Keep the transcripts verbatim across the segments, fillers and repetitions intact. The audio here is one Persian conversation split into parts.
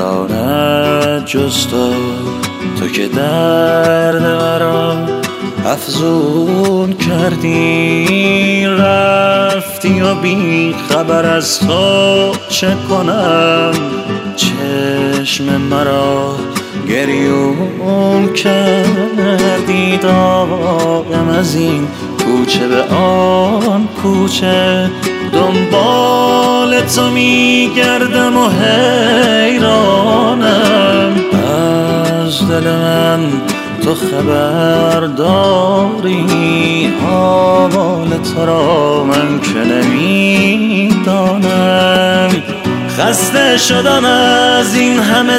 نداند جز تو، تو که درد مرا افزون کردی. رفتی و بی خبر از تو چه کنم، چشم مرا گریون کردی. داغم از این کوچه به آن کوچه، دنبال تو میگردم و حیرانم. از دل من تو خبر داری، آمال تو را من که نمیدانم. خسته شدم از این همه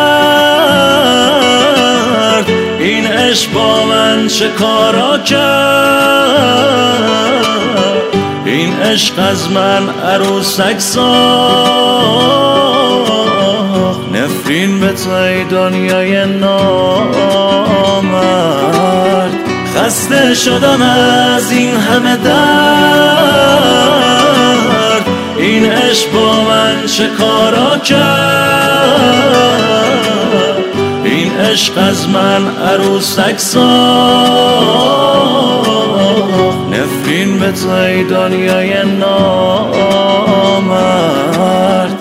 درد، این عشق با من چه کارا کرد. این عشق از من عروسک ساخت، نفرین به توی دنیای نامرد. خسته شدم از این همه درد، این عشق با من چه کارا کرد. این عشق از من عروسک ساخت، نفرین به توی دنیای نامرد.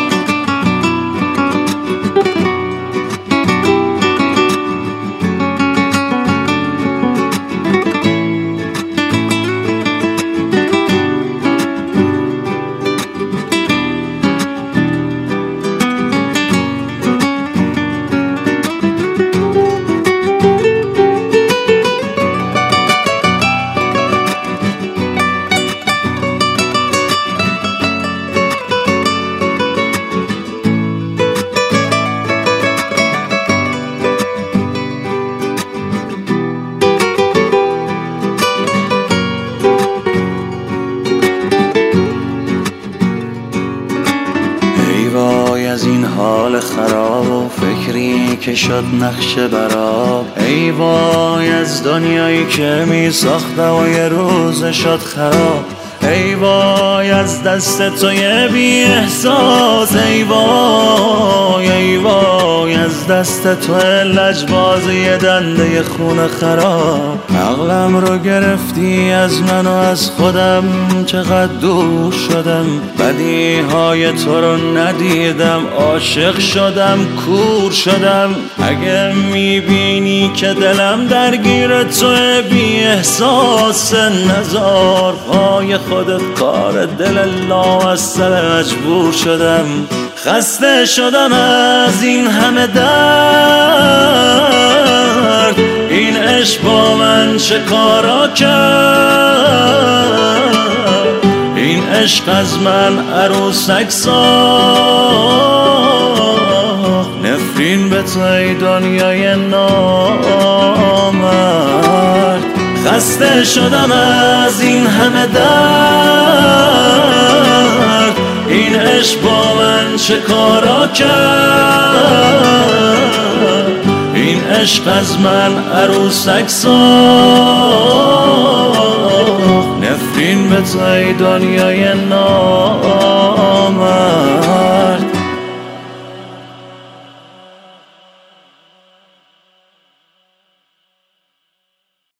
از این حال خراب و فکری که شد نقشه براب. ای وای از دنیایی که می ساختم و یه روز شد خراب. ای وای از دست توی بی احساس. ای وای ای وای از دست تو لجباز یه دنده خون خراب. عقلم رو گرفتی از من و از خودم، چقدر دور شدم. بدی های تو رو ندیدم، عاشق شدم، کور شدم. اگه میبینی که دلم درگیر تو بی احساس، نزار پای خودت کار دل لامصب مجبور شدم. خسته شدم از این همه درد، این عشق با من چه کارا کرد. این عشق از من عروسک ساخت، نفرین به توی دنیای نامرد. خسته شدم از این همه درد، این عشق با من چه کارا کرد. این عشق از من عروسک ساخت، نفرین به توی دنیای نامرد.